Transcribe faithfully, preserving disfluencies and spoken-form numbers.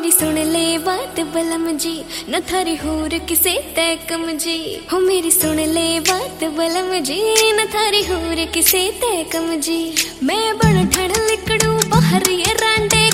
मेरी सुन ले बात बलम जी, न थारी होर किसे तय कम जी। हो मेरी सुन ले बात बलम जी, न थारी होर किसे तय कम जी। मैं बड़ ठड़ लिकड़ू बाहर ये रांडे